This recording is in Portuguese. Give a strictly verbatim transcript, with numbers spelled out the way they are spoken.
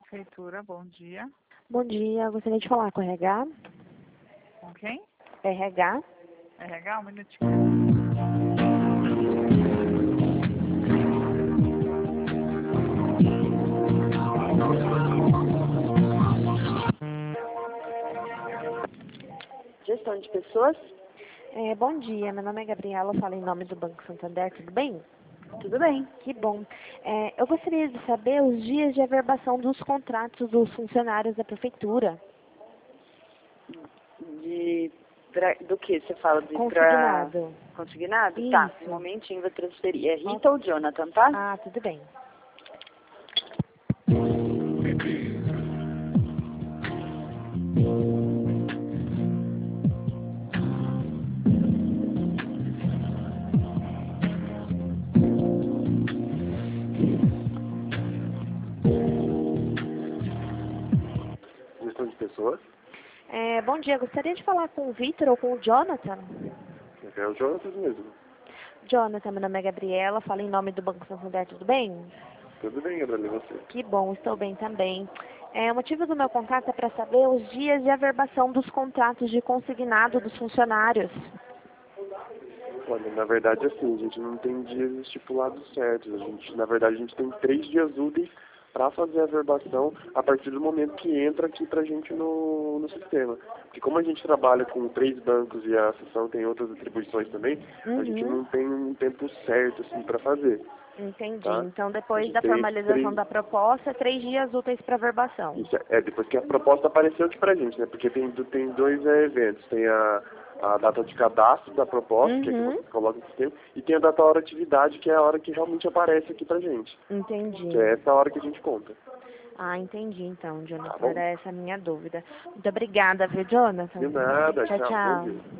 Prefeitura, bom dia. Bom dia, gostaria de falar com o R H. Com quem? R H. R H, um minutinho. Gestão de pessoas? É, bom dia, meu nome é Gabriela, eu falo em nome do Banco Santander, tudo bem? Tudo bem. Que bom. É, eu gostaria de saber os dias de averbação dos contratos dos funcionários da Prefeitura. De, pra, do que você fala? De Consignado. Pra, consignado? Tá, Isso. um momentinho, vou transferir. É Rita ou Jonathan, tá? Ah, tudo bem. Gestão de pessoas? É, bom dia, gostaria de falar com o Vitor ou com o Jonathan. É o Jonathan mesmo. Jonathan, meu nome é Gabriela, falo em nome do Banco Santander, tudo bem? Tudo bem, Gabriela, e você? Que bom, estou bem também. É, o motivo do meu contato é para saber os dias de averbação dos contratos de consignado dos funcionários. Olha, na verdade, assim, a gente não tem dias estipulados certos. A gente, na verdade, a gente tem três dias úteis para fazer a averbação a partir do momento que entra aqui para a gente no, no sistema. Porque como a gente trabalha com três bancos e a associação tem outras atribuições também, Uhum. a gente não tem um tempo certo assim, para fazer. Entendi. Tá? Então, A depois gente da tem formalização três... da proposta, três dias úteis para averbação. Isso é, é, depois que a proposta apareceu aqui pra gente, né? Porque tem, tem dois é, eventos. Tem a, a data de cadastro da proposta, que é que Uhum. vocês colocam no sistema, e tem a data hora atividade, que é a hora que realmente aparece aqui pra gente. Entendi. Que é essa hora que a gente conta. Ah, entendi então, Jonathan. Tá bom? Era essa a minha dúvida. Muito obrigada, viu, Jonathan? De nada, Tchau, tchau. Bom tchau. dia.